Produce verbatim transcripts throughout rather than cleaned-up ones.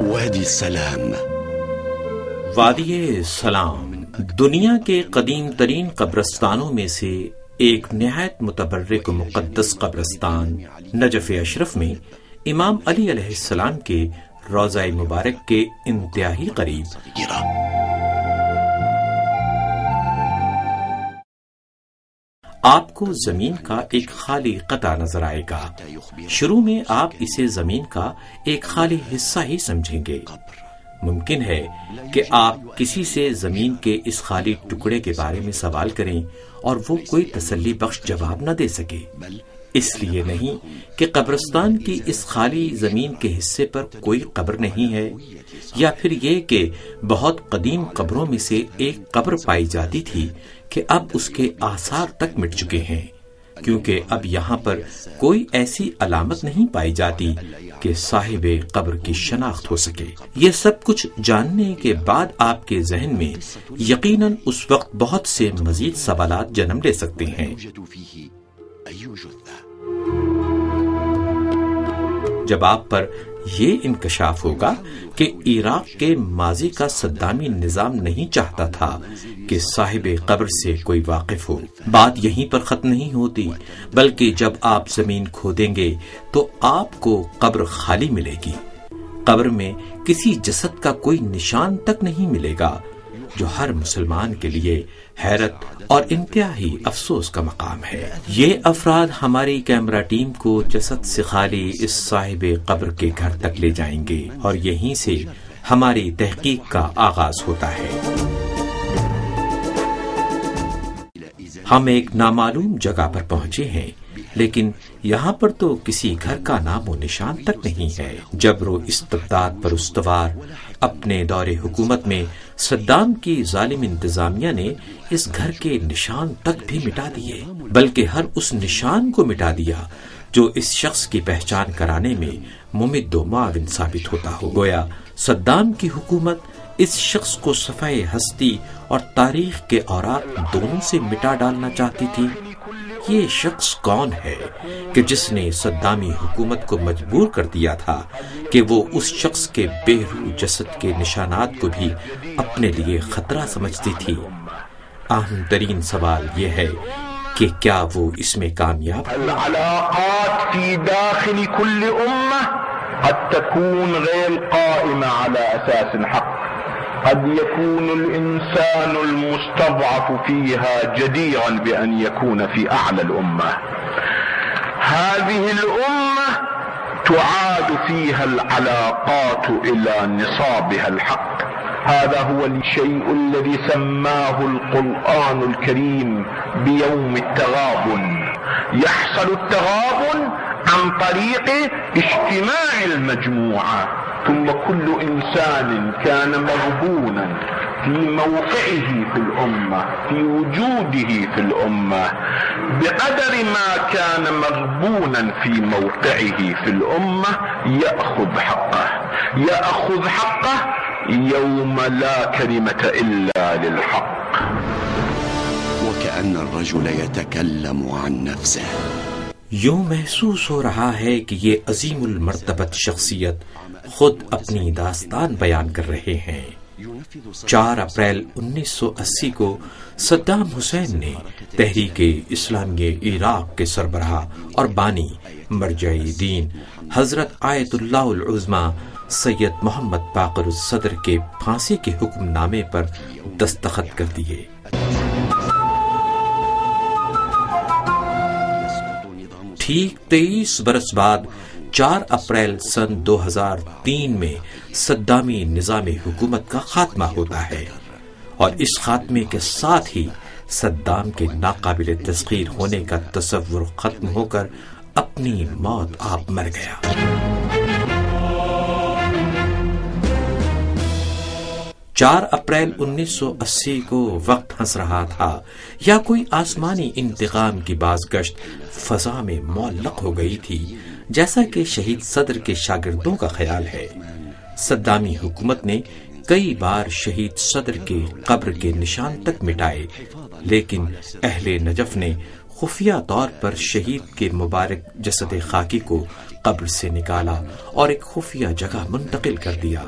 وادی السلام. وادی سلام دنیا کے قدیم ترین قبرستانوں میں سے ایک نہایت متبرک و مقدس قبرستان نجف اشرف میں امام علی علیہ السلام کے روضہ مبارک کے انتہائی قریب. آپ کو زمین کا ایک خالی قطعہ نظر آئے گا. شروع میں آپ اسے زمین کا ایک خالی حصہ ہی سمجھیں گے. ممکن ہے کہ آپ کسی سے زمین کے اس خالی ٹکڑے کے بارے میں سوال کریں اور وہ کوئی تسلی بخش جواب نہ دے سکے. اس لیے نہیں کہ قبرستان کی اس خالی زمین کے حصے پر کوئی قبر نہیں ہے، یا پھر یہ کہ بہت قدیم قبروں میں سے ایک قبر پائی جاتی تھی کہ اب اس کے آثار تک مٹ چکے ہیں، کیونکہ اب یہاں پر کوئی ایسی علامت نہیں پائی جاتی کہ صاحب قبر کی شناخت ہو سکے. یہ سب کچھ جاننے کے بعد آپ کے ذہن میں یقیناً اس وقت بہت سے مزید سوالات جنم لے سکتے ہیں. جب آپ پر یہ انکشاف ہوگا کہ عراق کے ماضی کا صدامی نظام نہیں چاہتا تھا کہ صاحب قبر سے کوئی واقف ہو. بات یہیں پر ختم نہیں ہوتی، بلکہ جب آپ زمین کھودیں گے تو آپ کو قبر خالی ملے گی. قبر میں کسی جسد کا کوئی نشان تک نہیں ملے گا، جو ہر مسلمان کے لیے حیرت اور انتہائی افسوس کا مقام ہے. یہ افراد ہماری کیمرہ ٹیم کو جسد سے خالی اس صاحب قبر کے گھر تک لے جائیں گے اور یہیں سے ہماری تحقیق کا آغاز ہوتا ہے. ہم ایک نامعلوم جگہ پر پہنچے ہیں، لیکن یہاں پر تو کسی گھر کا نام و نشان تک نہیں ہے. جبر و استبداد پر استوار اپنے دور حکومت میں صدام کی ظالم انتظامیہ نے اس گھر کے نشان تک بھی مٹا دیے، بلکہ ہر اس نشان کو مٹا دیا جو اس شخص کی پہچان کرانے میں ممد و معاون ثابت ہوتا ہو. گویا صدام کی حکومت اس شخص کو صفحہ ہستی اور تاریخ کے اوراق دونوں سے مٹا ڈالنا چاہتی تھی. یہ شخص کون ہے کہ جس نے صدامی حکومت کو مجبور کر دیا تھا کہ وہ اس شخص کے بے روح جسد کے نشانات کو بھی اپنے لیے خطرہ سمجھتی تھی؟ اہم ترین سوال یہ ہے کہ کیا وہ اس میں کامیاب؟ العلاقات فی داخل کل امہ قد تكون غیر قائمة على اساس حق. قد يكون الإنسان المستضعف فيها جديرا بأن يكون في أعلى الأمة. هذه الأمة تعاد فيها العلاقات إلى نصابها الحق. هذا هو الشيء الذي سماه القرآن الكريم بيوم التغابن. يحصل التغابن عن طريق اجتماع المجموعة، ثم كل إنسان كان مغبونا في موقعه في الأمة، في وجوده في الأمة، بقدر ما كان مغبونا في موقعه في الأمة يأخذ حقه يأخذ حقه يوم لا كلمة إلا للحق. وكأن الرجل يتكلم عن نفسه. یوں محسوس ہو رہا ہے کہ یہ عظیم المرتبت شخصیت خود اپنی داستان بیان کر رہے ہیں. چار اپریل انیس سو اسی کو صدام حسین نے تحریک اسلامی عراق کے سربراہ اور بانی مرجع دین حضرت آیت اللہ العظمی سید محمد باقر الصدر کے پھانسی کے حکم نامے پر دستخط کر دیے. ٹھیک تیئیس برس بعد چار اپریل سن دو ہزار تین میں صدامی نظام حکومت کا خاتمہ ہوتا ہے، اور اس خاتمے کے ساتھ ہی صدام کے ناقابل تسخیر ہونے کا تصور ختم ہو کر اپنی موت آپ مر گیا. چار اپریل انیس سو اسی کو وقت ہنس رہا تھا یا کوئی آسمانی انتقام کی بازگشت فضا میں معلق ہو گئی تھی، جیسا کہ شہید صدر کے شاگردوں کا خیال ہے. صدامی حکومت نے کئی بار شہید صدر کے قبر کے نشان تک مٹائے، لیکن اہل نجف نے خفیہ طور پر شہید کے مبارک جسد خاکی کو قبر سے نکالا اور ایک خفیہ جگہ منتقل کر دیا۔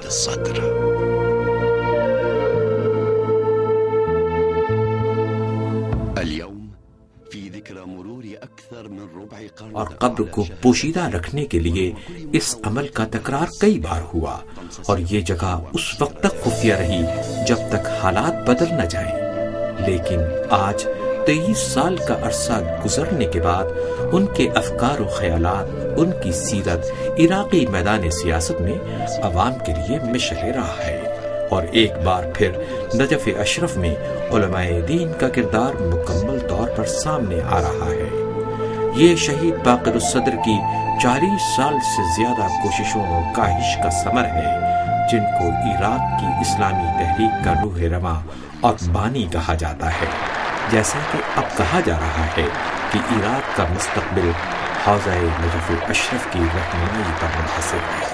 اور قبر کو پوشیدہ رکھنے کے لیے اس عمل کا تکرار کئی بار ہوا، اور یہ جگہ اس وقت تک خفیہ رہی جب تک حالات بدل نہ جائیں۔ لیکن آج تیئیس سال کا عرصہ گزرنے کے بعد ان کے افکار و خیالات، ان کی سیرت عراقی میدان سیاست میں عوام کے لیے مشعل راہ ہے، اور ایک بار پھر نجف اشرف میں علماء دین کا کردار مکمل طور پر سامنے آ رہا ہے۔ یہ شہید باقر الصدر کی چالیس سال سے زیادہ کوششوں و کاہش کا ثمر ہے، جن کو عراق کی اسلامی تحریک کا روح رواں اور بانی کہا جاتا ہے، جیسا کہ اب کہا جا رہا ہے کہ عراق کا مستقبل حوزہ نجف اشرف کی رہنمائی پر منحصر ہے۔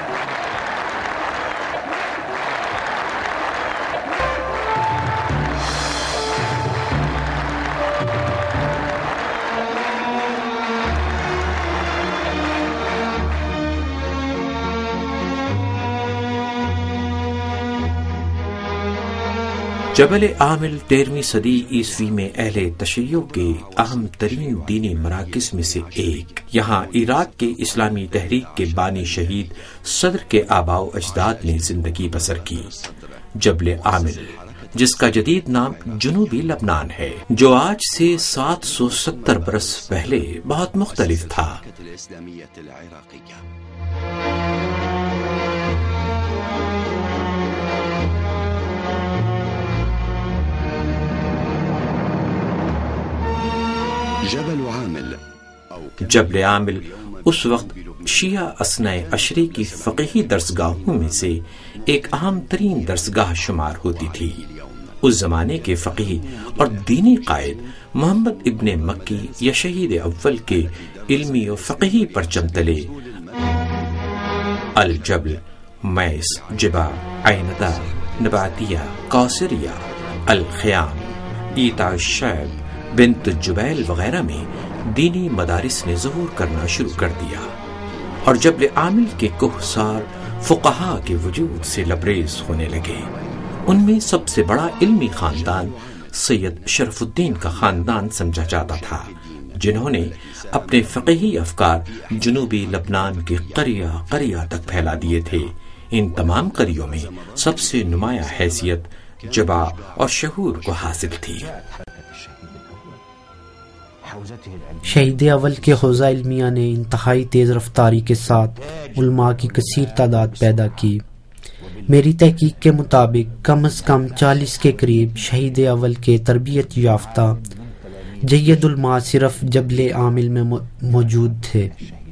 جبل عامل تیرہویں صدی عیسوی میں اہل تشیع کے اہم ترین دینی مراکز میں سے ایک، یہاں عراق کے اسلامی تحریک کے بانی شہید صدر کے آباء و اجداد نے زندگی بسر کی۔ جبل عامل، جس کا جدید نام جنوبی لبنان ہے، جو آج سے سات سو ستر برس پہلے بہت مختلف تھا۔ جبل عامل اس وقت شیعہ اثنائے عشری کی فقہی درسگاہوں میں سے ایک اہم ترین درسگاہ شمار ہوتی تھی۔ اس زمانے کے فقیہ اور دینی قائد محمد ابن مکی یا شہید اول کے علمی و فقہی پرچم تلے الجبل، میس، جبا، عیندہ، نباتیہ، کوثریہ، الخیام، ایتا الشعب، بنت جبیل وغیرہ میں دینی مدارس نے ظہور کرنا شروع کر دیا، اور جبل عامل کے کوہسار فقہاء کے وجود سے لبریز ہونے لگے۔ ان میں سب سے بڑا علمی خاندان سید شرف الدین کا خاندان سمجھا جاتا تھا، جنہوں نے اپنے فقہی افکار جنوبی لبنان کے قریہ قریہ تک پھیلا دیے تھے۔ ان تمام قریوں میں سب سے نمایاں حیثیت جبا اور شہور کو حاصل تھی۔ شہید اول کے حوزہ علمیہ نے انتہائی تیز رفتاری کے ساتھ علماء کی کثیر تعداد پیدا کی۔ میری تحقیق کے مطابق کم از کم چالیس کے قریب شہید اول کے تربیت یافتہ جید علماء صرف جبل عامل میں موجود تھے،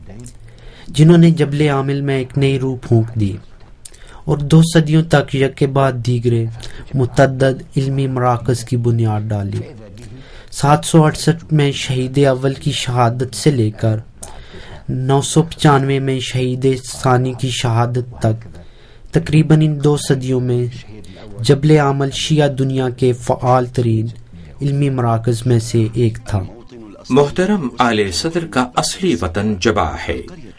جنہوں نے جبل عامل میں ایک نئی روح پھونک دی اور دو صدیوں تک یک کے بعد دیگرے متعدد علمی مراکز کی بنیاد ڈالی۔ سات سو اڑسٹھ میں شہید اول کی شہادت سے لے کر نو سو پچانوے میں شہید ثانی کی شہادت تک تقریباً ان دو صدیوں میں جبل عامل شیعہ دنیا کے فعال ترین علمی مراکز میں سے ایک تھا۔ محترم آل صدر کا اصلی وطن جبا ہے۔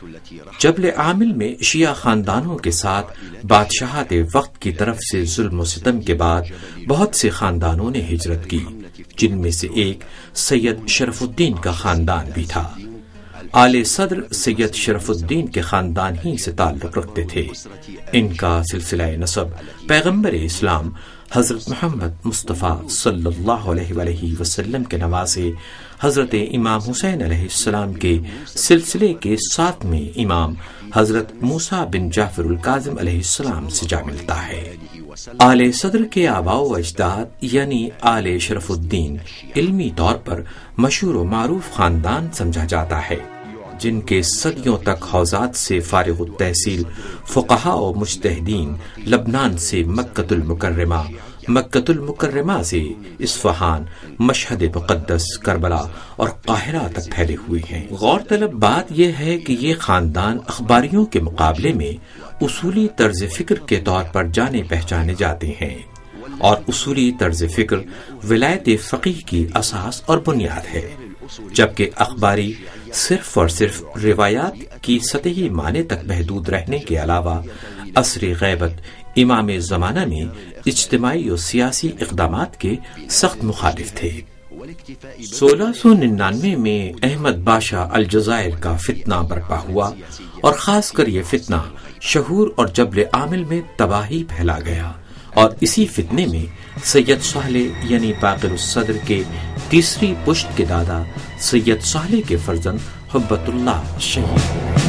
جبل عامل میں شیعہ خاندانوں کے ساتھ بادشاہت وقت کی طرف سے ظلم و ستم کے بعد بہت سے خاندانوں نے ہجرت کی، جن میں سے ایک سید شرف الدین کا خاندان بھی تھا۔ آل صدر سید شرف الدین کے خاندان ہی سے تعلق رکھتے تھے۔ ان کا سلسلہ نسب پیغمبر اسلام حضرت محمد مصطفیٰ صلی اللہ علیہ وآلہ وسلم کے نواسے حضرت امام حسین علیہ السلام کے سلسلے کے ساتویں امام حضرت موسیٰ بن جعفر الکاظم علیہ السلام سے جا ملتا ہے۔ آل صدر کے آباء و اجداد یعنی آل شرف الدین علمی طور پر مشہور و معروف خاندان سمجھا جاتا ہے، جن کے صدیوں تک حوزات سے فارغ التحصیل فقہاء و مجتہدین لبنان سے مکۃ المکرمہ، مکۃ المکرمہ سے اصفہان، مشہد مقدس، کربلا اور قاہرہ تک پھیلے ہوئے ہیں۔ غور طلب بات یہ ہے کہ یہ خاندان اخباریوں کے مقابلے میں اصولی طرز فکر کے طور پر جانے پہچانے جاتے ہیں، اور اصولی طرز فکر ولایت فقیہ کی اساس اور بنیاد ہے، جبکہ اخباری صرف اور صرف روایات کی سطحی معنی تک محدود رہنے کے علاوہ عصر غیبت امام زمانہ میں اجتماعی اور سیاسی اقدامات کے سخت مخالف تھے۔ سولہ سو ننانوے میں احمد بادشاہ الجزائر کا فتنہ برپا ہوا اور خاص کر یہ فتنہ شہور اور جبل عامل میں تباہی پھیلا گیا، اور اسی فتنے میں سید صالح یعنی باقر الصدر کے تیسری پشت کے دادا سید صالح کے فرزند حبت اللہ شہید ہوئے۔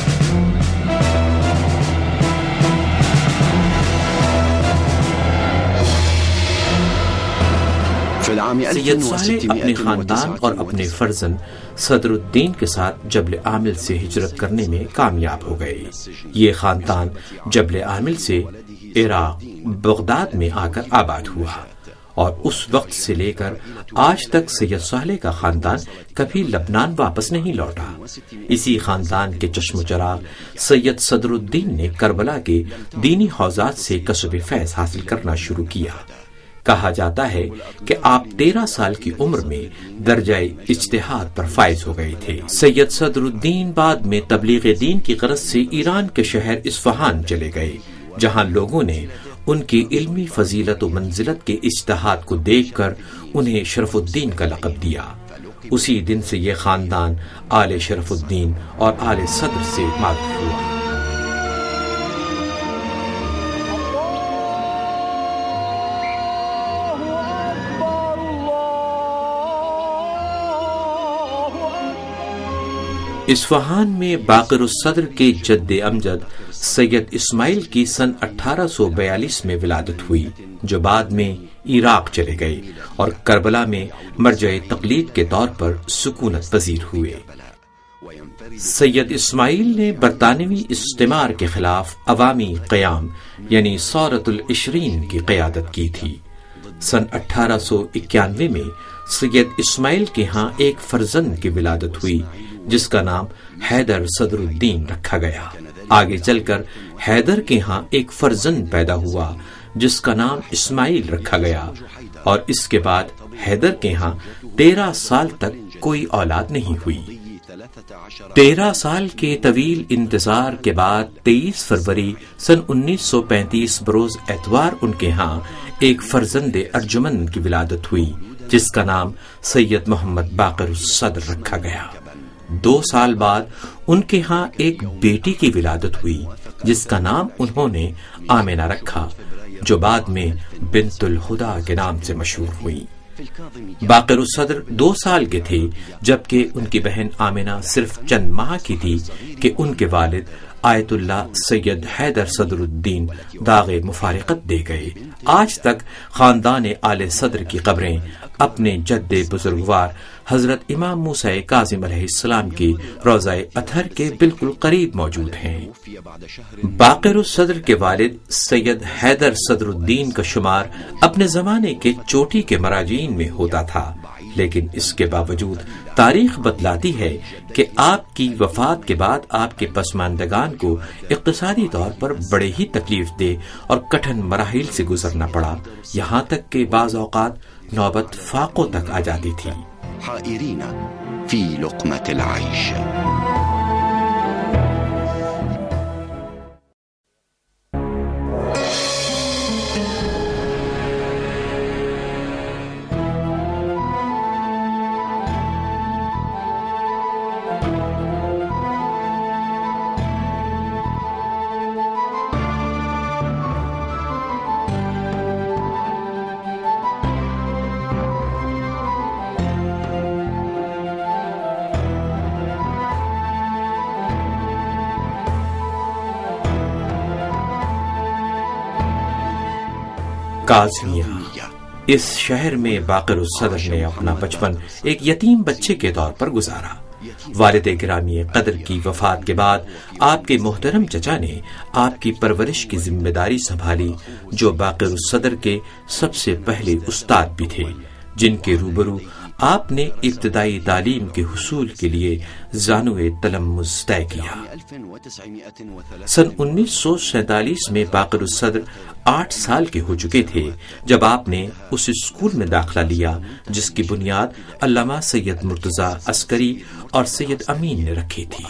سید صالح اپنے خاندان اور اپنے فرزند صدر الدین کے ساتھ جبل عامل سے ہجرت کرنے میں کامیاب ہو گئے۔ یہ خاندان جبل عامل سے عراق بغداد میں آ کر آباد ہوا، اور اس وقت سے لے کر آج تک سید صالح کا خاندان کبھی لبنان واپس نہیں لوٹا۔ اسی خاندان کے چشم و چراغ سید صدر الدین نے کربلا کے دینی حوزات سے کسب فیض حاصل کرنا شروع کیا۔ کہا جاتا ہے کہ آپ تیرہ سال کی عمر میں درجہ اجتہاد پر فائز ہو گئے تھے۔ سید صدر الدین بعد میں تبلیغ دین کی غرض سے ایران کے شہر اصفہان چلے گئے، جہاں لوگوں نے ان کی علمی فضیلت و منزلت کے اجتہاد کو دیکھ کر انہیں شرف الدین کا لقب دیا۔ اسی دن سے یہ خاندان آل شرف الدین اور آل صدر سے معروف ہوا۔ اصفہان میں باقر الصدر کے جد امجد سید اسماعیل کی سن اٹھارہ سو بیالیس میں ولادت ہوئی، جو بعد میں عراق چلے گئے اور کربلا میں مرجع تقلید کے طور پر سکونت پذیر ہوئے۔ سید اسماعیل نے برطانوی استعمار کے خلاف عوامی قیام یعنی ثورۃ العشرین کی قیادت کی تھی۔ سن اٹھارہ سو اکیانوے میں سید اسماعیل کے ہاں ایک فرزند کی ولادت ہوئی، جس کا نام حیدر صدر الدین رکھا گیا۔ آگے چل کر حیدر کے ہاں ایک فرزند پیدا ہوا جس کا نام اسماعیل رکھا گیا، اور اس کے بعد حیدر کے ہاں تیرہ سال تک کوئی اولاد نہیں ہوئی۔ تیرہ سال کے طویل انتظار کے بعد تیئیس فروری سن انیس سو پینتیس بروز اتوار ان کے ہاں ایک فرزند ارجمند کی ولادت ہوئی، جس کا نام سید محمد باقر الصدر رکھا گیا۔ دو سال بعد ان کے ہاں ایک بیٹی کی ولادت ہوئی، جس کا نام انہوں نے آمنہ رکھا، جو بعد میں بنت الہدا کے نام سے مشہور ہوئی۔ باقر الصدر دو سال کے تھے جبکہ ان کی بہن آمنہ صرف چند ماہ کی تھی کہ ان کے والد آیت اللہ سید حیدر صدر الدین داغ مفارقت دے گئے۔ آج تک خاندان آل صدر کی قبریں اپنے جد بزرگوار حضرت امام موسیٰ کاظم علیہ السلام کی روضہ اطہر کے بالکل قریب موجود ہیں۔ باقر الصدر کے والد سید حیدر صدر الدین کا شمار اپنے زمانے کے چوٹی کے مراجعین میں ہوتا تھا، لیکن اس کے باوجود تاریخ بتلاتی ہے کہ آپ کی وفات کے بعد آپ کے پسماندگان کو اقتصادی طور پر بڑے ہی تکلیف دہ اور کٹھن مراحل سے گزرنا پڑا، یہاں تک کہ بعض اوقات نوبت فاقوں تک آ جاتی تھی۔ حائرین فی لقمة العیش۔ کاظمیہ۔ اس شہر میں باقر الصدر نے اپنا بچپن ایک یتیم بچے کے طور پر گزارا۔ والد گرامی قدر کی وفات کے بعد آپ کے محترم چچا نے آپ کی پرورش کی ذمہ داری سنبھالی، جو باقر الصدر کے سب سے پہلے استاد بھی تھے، جن کے روبرو آپ نے ابتدائی تعلیم کے حصول کے لیے زانو تلمذ طے کیا۔ سن انیس سو سینتالیس میں باقر الصدر آٹھ سال کے ہو چکے تھے جب آپ نے اس اسکول میں داخلہ لیا جس کی بنیاد علامہ سید مرتضی عسکری اور سید امین نے رکھی تھی۔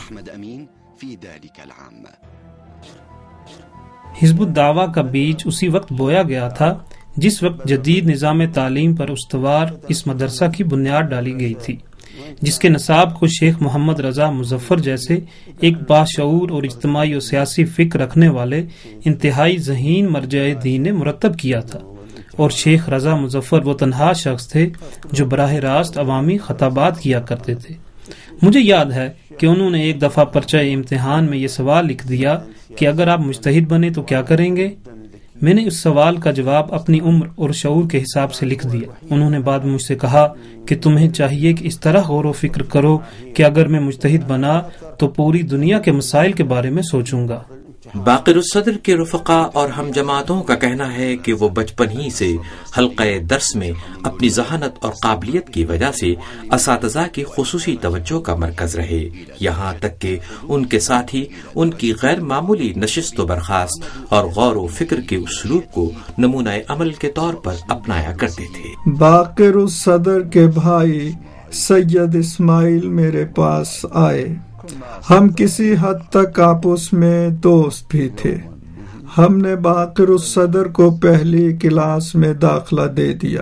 حزب الدعوہ کا بیج اسی وقت بویا گیا تھا جس وقت جدید نظام تعلیم پر استوار اس مدرسہ کی بنیاد ڈالی گئی تھی، جس کے نصاب کو شیخ محمد رضا مظفر جیسے ایک باشعور اور اجتماعی و سیاسی فکر رکھنے والے انتہائی ذہین مرجع دین نے مرتب کیا تھا، اور شیخ رضا مظفر وہ تنہا شخص تھے جو براہ راست عوامی خطابات کیا کرتے تھے۔ مجھے یاد ہے کہ انہوں نے ایک دفعہ پرچہ امتحان میں یہ سوال لکھ دیا کہ اگر آپ مجتہد بنے تو کیا کریں گے؟ میں نے اس سوال کا جواب اپنی عمر اور شعور کے حساب سے لکھ دیا۔ انہوں نے بعد میں مجھ سے کہا کہ تمہیں چاہیے کہ اس طرح غور و فکر کرو کہ اگر میں مجتہد بنا تو پوری دنیا کے مسائل کے بارے میں سوچوں گا۔ باقر الصدر کے رفقا اور ہم جماعتوں کا کہنا ہے کہ وہ بچپن ہی سے حلقہ درس میں اپنی ذہانت اور قابلیت کی وجہ سے اساتذہ کی خصوصی توجہ کا مرکز رہے، یہاں تک کہ ان کے ساتھی ان کی غیر معمولی نشست و برخاست اور غور و فکر کے اسلوب کو نمونہ عمل کے طور پر اپنایا کرتے تھے۔ باقر الصدر کے بھائی سید اسماعیل میرے پاس آئے، ہم کسی حد تک آپس میں دوست بھی تھے۔ ہم نے باقر الصدر کو پہلی کلاس میں داخلہ دے دیا۔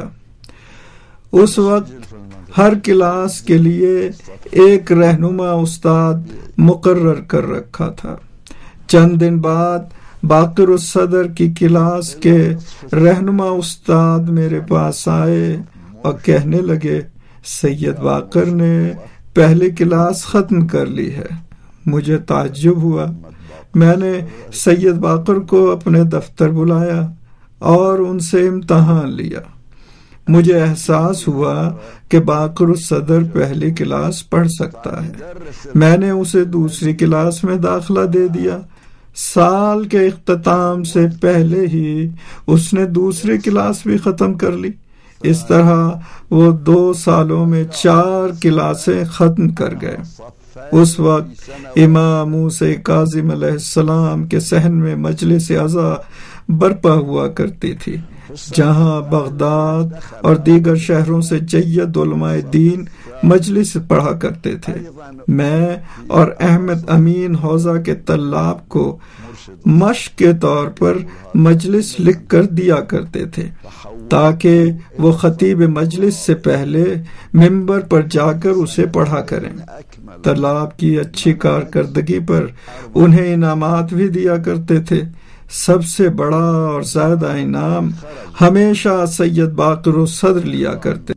اس وقت ہر کلاس کے لیے ایک رہنما استاد مقرر کر رکھا تھا۔ چند دن بعد باقر الصدر کی کلاس کے رہنما استاد میرے پاس آئے اور کہنے لگے، سید باقر نے پہلی کلاس ختم کر لی ہے۔ مجھے تعجب ہوا۔ میں نے سید باقر کو اپنے دفتر بلایا اور ان سے امتحان لیا۔ مجھے احساس ہوا کہ باقر الصدر پہلی کلاس پڑھ سکتا ہے۔ میں نے اسے دوسری کلاس میں داخلہ دے دیا۔ سال کے اختتام سے پہلے ہی اس نے دوسری کلاس بھی ختم کر لی۔ اس طرح وہ دو سالوں میں چار کلاسیں ختم کر گئے۔ اس وقت امام موسیٰ کاظم علیہ السلام کے صحن میں مجلس عزا برپا ہوا کرتی تھی، جہاں بغداد اور دیگر شہروں سے جید علماء دین مجلس پڑھا کرتے تھے۔ میں اور احمد امین حوزہ کے طلاب کو مشق کے طور پر مجلس لکھ کر دیا کرتے تھے تاکہ وہ خطیب مجلس سے پہلے ممبر پر جا کر اسے پڑھا کریں۔ طلاب کی اچھی کارکردگی پر انہیں انعامات بھی دیا کرتے تھے۔ سب سے بڑا اور زیادہ انعام ہمیشہ سید باقر الصدر لیا کرتے۔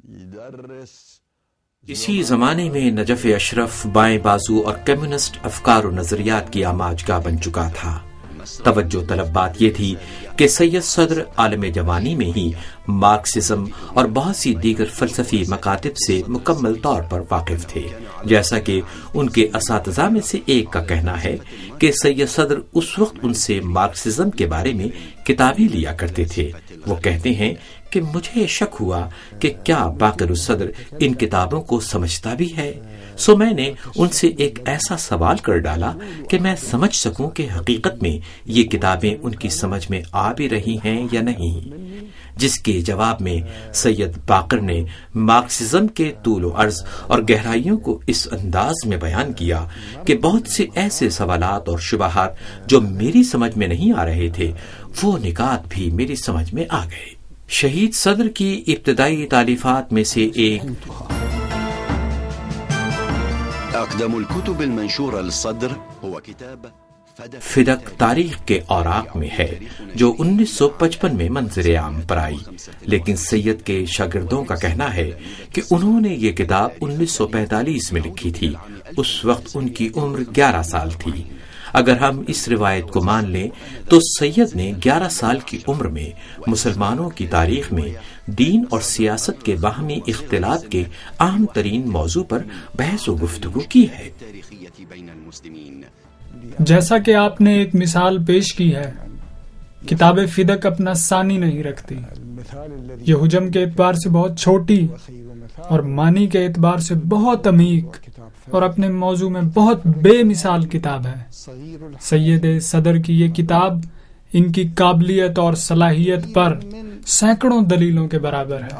اسی زمانے میں نجف اشرف بائیں بازو اور کمیونسٹ افکار و نظریات کی آماج گاہ بن چکا تھا۔ توجہ طلب بات یہ تھی کہ سید صدر عالم جوانی میں ہی مارکسزم اور بہت سی دیگر فلسفی مکاتب سے مکمل طور پر واقف تھے، جیسا کہ ان کے اساتذہ میں سے ایک کا کہنا ہے کہ سید صدر اس وقت ان سے مارکسزم کے بارے میں کتابیں لیا کرتے تھے۔ وہ کہتے ہیں کہ مجھے شک ہوا کہ کیا باقر الصدر ان کتابوں کو سمجھتا بھی ہے، سو میں نے ان سے ایک ایسا سوال کر ڈالا کہ میں سمجھ سکوں کہ حقیقت میں یہ کتابیں ان کی سمجھ میں آ بھی رہی ہیں یا نہیں، جس کے جواب میں سید باقر نے مارکسزم کے طول و عرض اور گہرائیوں کو اس انداز میں بیان کیا کہ بہت سے ایسے سوالات اور شبہات جو میری سمجھ میں نہیں آ رہے تھے، وہ نکات بھی میری سمجھ میں آ گئے۔ شہید صدر کی ابتدائی تالیفات میں سے ایک أقدم الكتب المنشورة للصدر هو كتاب فدق تاریخ کے اوراق میں ہے، جو انیس سو پچپن میں منظر عام پر آئی، لیکن سید کے شاگردوں کا کہنا ہے کہ انہوں نے یہ کتاب انیس سو پینتالیس میں لکھی تھی۔ اس وقت ان کی عمر گیارہ سال تھی۔ اگر ہم اس روایت کو مان لیں تو سید نے گیارہ سال کی عمر میں مسلمانوں کی تاریخ میں دین اور سیاست کے باہمی اختلاط کے اہم ترین موضوع پر بحث و گفتگو کی ہے۔ جیسا کہ آپ نے ایک مثال پیش کی ہے، کتاب فدق اپنا ثانی نہیں رکھتی۔ یہ حجم کے اعتبار سے بہت چھوٹی اور معنی کے اعتبار سے بہت عمیق اور اپنے موضوع میں بہت بے مثال کتاب ہے۔ سید صدر کی یہ کتاب ان کی قابلیت اور صلاحیت پر سینکڑوں دلیلوں کے برابر ہے۔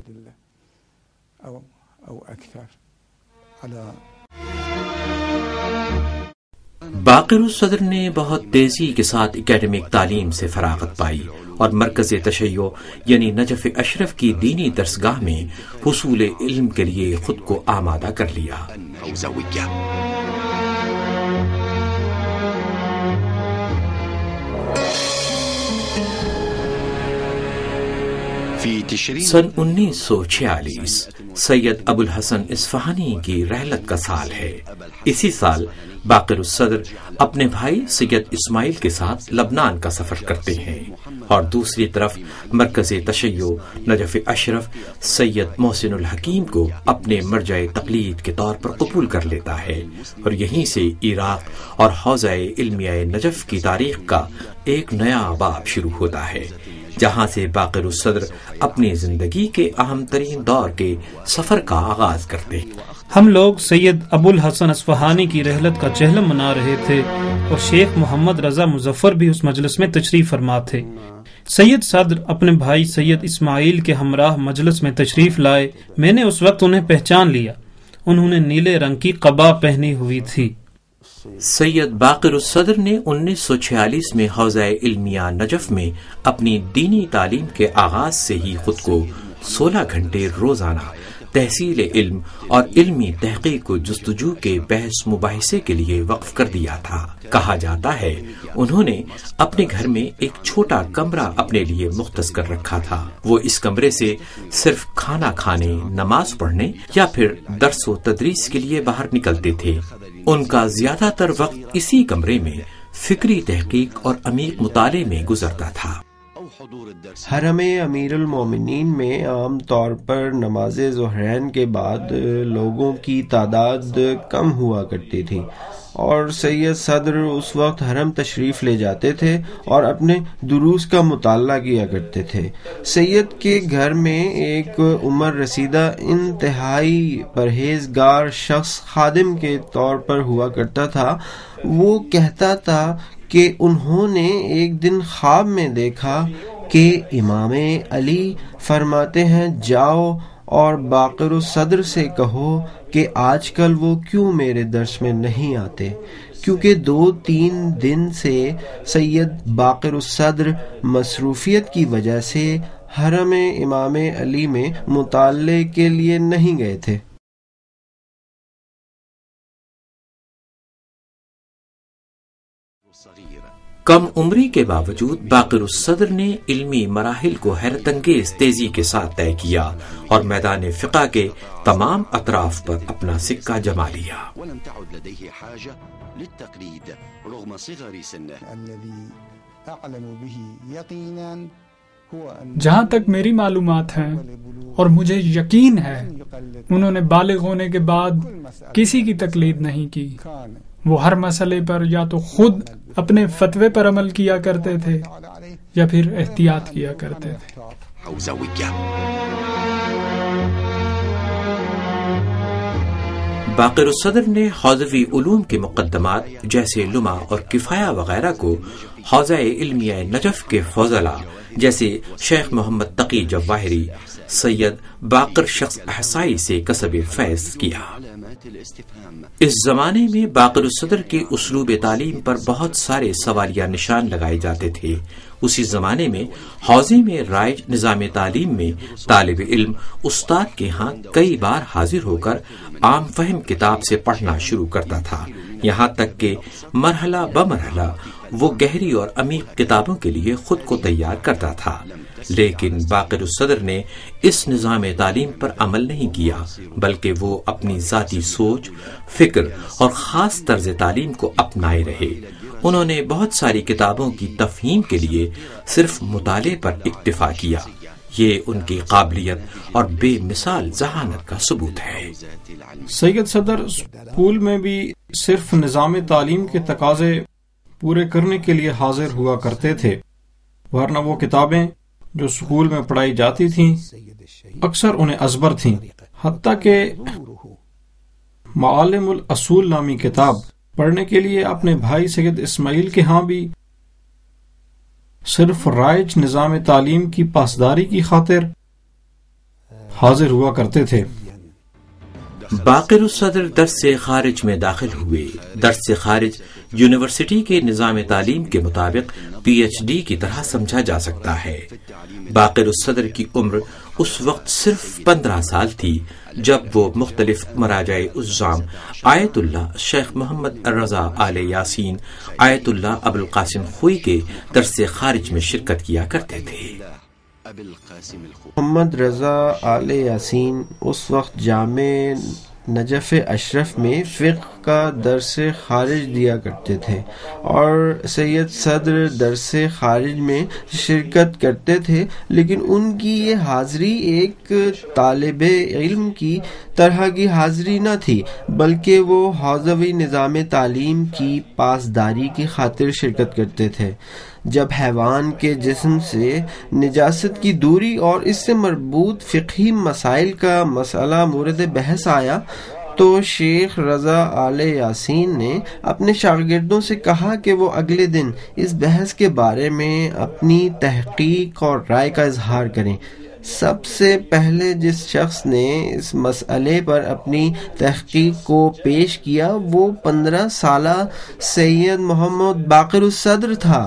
باقر الصدر نے بہت تیزی کے ساتھ اکیڈمک تعلیم سے فراغت پائی اور مرکز تشیع یعنی نجف اشرف کی دینی درسگاہ میں حصول علم کے لیے خود کو آمادہ کر لیا۔ سن انیس سو چھیالیس سید ابو الحسن اصفہانی کی رحلت کا سال ہے۔ اسی سال باقر الصدر اپنے بھائی سید اسماعیل کے ساتھ لبنان کا سفر کرتے ہیں اور دوسری طرف مرکز تشیع نجف اشرف سید محسن الحکیم کو اپنے مرجع تقلید کے طور پر قبول کر لیتا ہے، اور یہیں سے عراق اور حوزہ علمیہ نجف کی تاریخ کا ایک نیا باب شروع ہوتا ہے، جہاں سے باقر الصدر اپنی زندگی کے اہم ترین دور کے سفر کا آغاز کرتے ہیں۔ ہم لوگ سید ابو الحسن اصفہانی کی رحلت کا چہلم منا رہے تھے اور شیخ محمد رضا مظفر بھی اس مجلس میں تشریف فرما تھے۔ سید صدر اپنے بھائی سید اسماعیل کے ہمراہ مجلس میں تشریف لائے۔ میں نے اس وقت انہیں پہچان لیا، انہوں نے نیلے رنگ کی قبا پہنی ہوئی تھی۔ سید باقر الصدر نے انیس سو چھیالیس میں حوزہ علمیہ نجف میں اپنی دینی تعلیم کے آغاز سے ہی خود کو سولہ گھنٹے روزانہ تحصیل علم اور علمی تحقیق و جستجو کے بحث مباحثے کے لیے وقف کر دیا تھا۔ کہا جاتا ہے انہوں نے اپنے گھر میں ایک چھوٹا کمرہ اپنے لیے مختص کر رکھا تھا۔ وہ اس کمرے سے صرف کھانا کھانے، نماز پڑھنے یا پھر درس و تدریس کے لیے باہر نکلتے تھے۔ ان کا زیادہ تر وقت اسی کمرے میں فکری تحقیق اور عمیق مطالعے میں گزرتا تھا۔ حرم امیر المومنین میں عام طور پر نماز ظہرین کے بعد لوگوں کی تعداد کم ہوا کرتی تھی، اور سید صدر اس وقت حرم تشریف لے جاتے تھے اور اپنے دروس کا مطالعہ کیا کرتے تھے۔ سید کے گھر میں ایک عمر رسیدہ انتہائی پرہیزگار شخص خادم کے طور پر ہوا کرتا تھا۔ وہ کہتا تھا کہ انہوں نے ایک دن خواب میں دیکھا کہ امام علی فرماتے ہیں جاؤ اور باقر الصدر سے کہو کہ آج کل وہ کیوں میرے درس میں نہیں آتے، کیونکہ دو تین دن سے سید باقر الصدر مصروفیت کی وجہ سے حرم امام علی میں مطالعے کے لیے نہیں گئے تھے۔ کم عمری کے باوجود باقر الصدر نے علمی مراحل کو حیرت انگیز تیزی کے ساتھ طے کیا اور میدان فقہ کے تمام اطراف پر اپنا سکہ جما لیا۔ جہاں تک میری معلومات ہیں اور مجھے یقین ہے انہوں نے بالغ ہونے کے بعد کسی کی تقلید نہیں کی۔ وہ ہر مسئلے پر یا تو خود اپنے فتوے پر عمل کیا کرتے تھے یا پھر احتیاط کیا کرتے تھے۔ باقر الصدر نے حوزوی علوم کے مقدمات جیسے لمع اور کفایہ وغیرہ کو حوزہ علمیہ نجف کے فضلاء جیسے شیخ محمد تقی جواہری، سید باقر شخص احسائی سے کسب فیض کیا۔ اس زمانے میں باقر الصدر کے اسلوب تعلیم پر بہت سارے سوالیہ نشان لگائے جاتے تھے۔ اسی زمانے میں حوزے میں رائج نظام تعلیم میں طالب علم استاد کے ہاں کئی بار حاضر ہو کر عام فہم کتاب سے پڑھنا شروع کرتا تھا، یہاں تک کہ مرحلہ بمرحلہ وہ گہری اور عمیق کتابوں کے لیے خود کو تیار کرتا تھا۔ لیکن باقر الصدر نے اس نظام تعلیم پر عمل نہیں کیا، بلکہ وہ اپنی ذاتی سوچ، فکر اور خاص طرز تعلیم کو اپنائے رہے۔ انہوں نے بہت ساری کتابوں کی تفہیم کے لیے صرف مطالعے پر اکتفا کیا۔ یہ ان کی قابلیت اور بے مثال ذہانت کا ثبوت ہے۔ سید صدر اسکول میں بھی صرف نظام تعلیم کے تقاضے پورے کرنے کے لیے حاضر ہوا کرتے تھے، ورنہ وہ کتابیں جو سکول میں پڑھائی جاتی تھیں اکثر انہیں ازبر تھیں، حتیٰ کہ معالم الاصول نامی کتاب پڑھنے کے لیے اپنے بھائی سید اسماعیل کے ہاں بھی صرف رائج نظام تعلیم کی پاسداری کی خاطر حاضر ہوا کرتے تھے۔ باقر الصدر درس خارج میں داخل ہوئے۔ درس خارج یونیورسٹی کے نظام تعلیم کے مطابق پی ایچ ڈی کی طرح سمجھا جا سکتا ہے۔ باقر الصدر کی عمر اس وقت صرف پندرہ سال تھی جب وہ مختلف مراجع الزام آیت اللہ شیخ محمد رضا آل یاسین، آیت اللہ ابو القاسم خوئی کے درس خارج میں شرکت کیا کرتے تھے۔ محمد رضا آل یاسین اس وقت جامع نجف اشرف میں فقہ کا درس خارج دیا کرتے تھے اور سید صدر درس خارج میں شرکت کرتے تھے، لیکن ان کی یہ حاضری ایک طالب علم کی طرح کی حاضری نہ تھی، بلکہ وہ حوزوی نظام تعلیم کی پاسداری کی خاطر شرکت کرتے تھے۔ جب حیوان کے جسم سے نجاست کی دوری اور اس سے مربوط فقہی مسائل کا مسئلہ مورد بحث آیا تو شیخ رضا آل یاسین نے اپنے شاگردوں سے کہا کہ وہ اگلے دن اس بحث کے بارے میں اپنی تحقیق اور رائے کا اظہار کریں۔ سب سے پہلے جس شخص نے اس مسئلے پر اپنی تحقیق کو پیش کیا وہ پندرہ سالہ سید محمد باقر الصدر تھا۔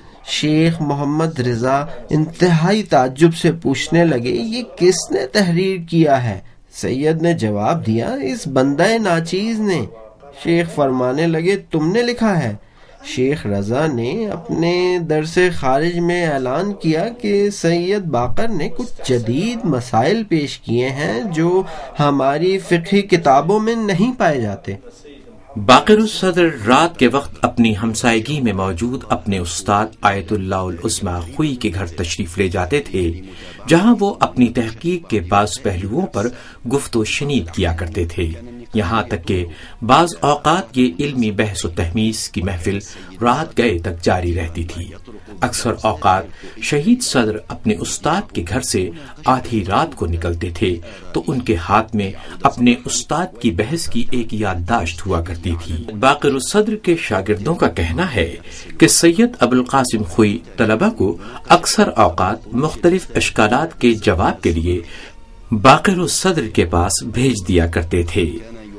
شیخ محمد رضا انتہائی تعجب سے پوچھنے لگے، یہ کس نے تحریر کیا ہے؟ سید نے جواب دیا، اس بندہ ناچیز نے۔ شیخ فرمانے لگے، تم نے لکھا ہے؟ شیخ رضا نے اپنے درس خارج میں اعلان کیا کہ سید باقر نے کچھ جدید مسائل پیش کیے ہیں جو ہماری فقہی کتابوں میں نہیں پائے جاتے۔ باقر الصدر رات کے وقت اپنی ہمسائیگی میں موجود اپنے استاد آیت اللہ العظمی خوئی کے گھر تشریف لے جاتے تھے، جہاں وہ اپنی تحقیق کے بعض پہلوؤں پر گفت و شنید کیا کرتے تھے، یہاں تک کہ بعض اوقات یہ علمی بحث و تحمیس کی محفل رات گئے تک جاری رہتی تھی۔ اکثر اوقات شہید صدر اپنے استاد کے گھر سے آدھی رات کو نکلتے تھے تو ان کے ہاتھ میں اپنے استاد کی بحث کی ایک یادداشت ہوا کرتی تھی۔ باقر الصدر کے شاگردوں کا کہنا ہے کہ سید ابو القاسم خوئی طلبہ کو اکثر اوقات مختلف اشکالات کے جواب کے لیے باقر الصدر کے پاس بھیج دیا کرتے تھے۔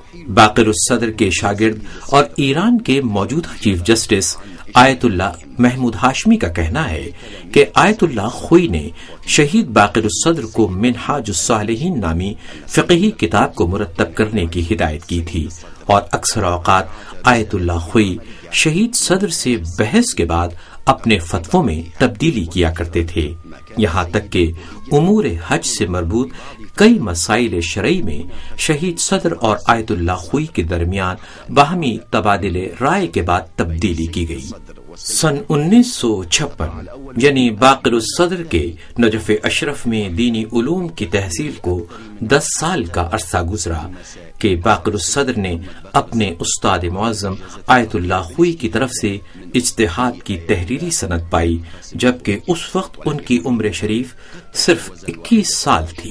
باقر الصدر کے شاگرد اور ایران کے موجودہ چیف جسٹس آیت اللہ محمود ہاشمی کا کہنا ہے کہ آیت اللہ خوئی نے شہید باقر الصدر کو منہاج الصالحین نامی فقہی کتاب کو مرتب کرنے کی ہدایت کی تھی، اور اکثر اوقات آیت اللہ خوئی شہید صدر سے بحث کے بعد اپنے فتووں میں تبدیلی کیا کرتے تھے، یہاں تک کہ امور حج سے مربوط کئی مسائل شرعی میں شہید صدر اور آیت اللہ خوئی کے درمیان باہمی تبادلے رائے کے بعد تبدیلی کی گئی۔ سن انیس سو چھپن یعنی باقر الصدر کے نجف اشرف میں دینی علوم کی تحصیل کو دس سال کا عرصہ گزرا کہ باقر الصدر نے اپنے استاد معظم آیت اللہ خوئی کی طرف سے اجتہاد کی تحریری سند پائی، جبکہ اس وقت ان کی عمر شریف صرف اکیس سال تھی۔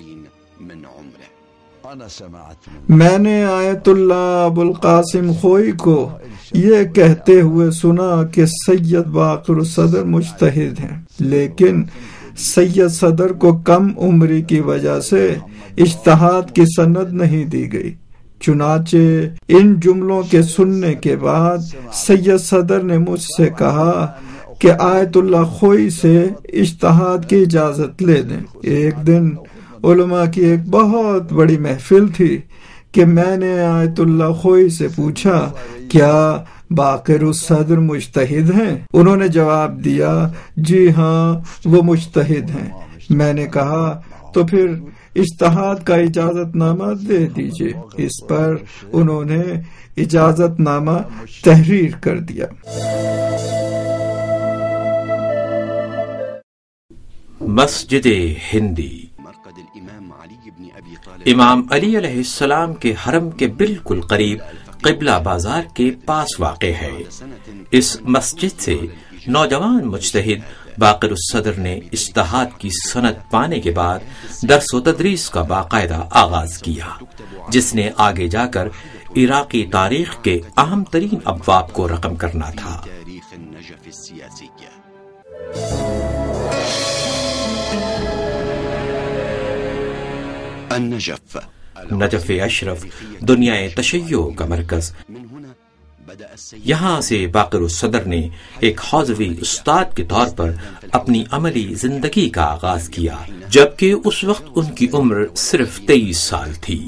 میں نے آیت اللہ ابو القاسم خوئی کو یہ کہتے ہوئے سنا کہ سید باقر الصدر مجتہد ہیں، لیکن سید صدر کو کم عمری کی وجہ سے اجتہاد کی سند نہیں دی گئی۔ چنانچہ ان جملوں کے سننے کے بعد سید صدر نے مجھ سے کہا کہ آیت اللہ خوئی سے اجتہاد کی اجازت لے دیں۔ ایک دن علماء کی ایک بہت بڑی محفل تھی کہ میں نے آیت اللہ خوئی سے پوچھا، کیا باقر الصدر مجتہد ہیں؟ انہوں نے جواب دیا، جی ہاں وہ مجتہد ہیں۔ میں نے کہا تو پھر اجتہاد کا اجازت نامہ دے دیجئے۔ اس پر انہوں نے اجازت نامہ تحریر کر دیا۔ مسجد ہندی امام علی علیہ السلام کے حرم کے بالکل قریب قبلہ بازار کے پاس واقع ہے۔ اس مسجد سے نوجوان مجتہد باقر الصدر نے اجتہاد کی سند پانے کے بعد درس و تدریس کا باقاعدہ آغاز کیا، جس نے آگے جا کر عراقی تاریخ کے اہم ترین ابواب کو رقم کرنا تھا۔ النجف نجف اشرف دنیا تشیع کا مرکز۔ یہاں سے باقر الصدر نے ایک حوزوی استاد کے طور پر اپنی عملی زندگی کا آغاز کیا، جبکہ اس وقت ان کی عمر صرف تیئیس سال تھی۔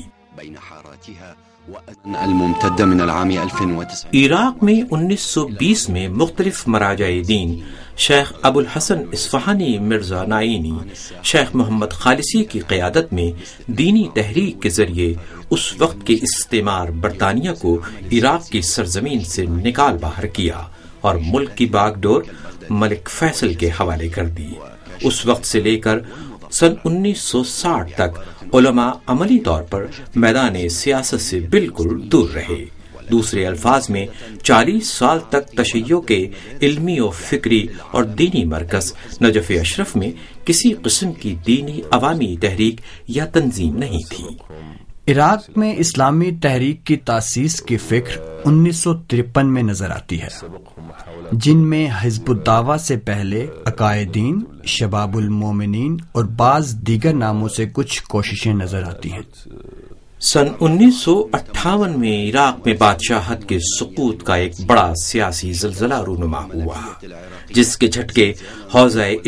عراق میں انیس سو بیس میں مختلف مراجع دین شیخ ابو الحسن اصفہانی مرزا نائینی، شیخ محمد خالصی کی قیادت میں دینی تحریک کے ذریعے اس وقت کے استعمار برطانیہ کو عراق کی سرزمین سے نکال باہر کیا اور ملک کی باغ ڈور ملک فیصل کے حوالے کر دی۔ اس وقت سے لے کر سن انیس سو ساٹھ تک علماء عملی طور پر میدان سیاست سے بالکل دور رہے۔ دوسرے الفاظ میں چالیس سال تک تشیع کے علمی و فکری اور دینی مرکز نجف اشرف میں کسی قسم کی دینی عوامی تحریک یا تنظیم نہیں تھی۔ عراق میں اسلامی تحریک کی تاسیس کی فکر انیس سو ترپن میں نظر آتی ہے، جن میں حزب الدعوہ سے پہلے عقائدین، شباب المومنین اور بعض دیگر ناموں سے کچھ کوششیں نظر آتی ہیں۔ سن انیس سو اٹھاون میں عراق میں بادشاہت کے سقوط کا ایک بڑا سیاسی زلزلہ رونما ہوا، جس کے جھٹکے حوزہ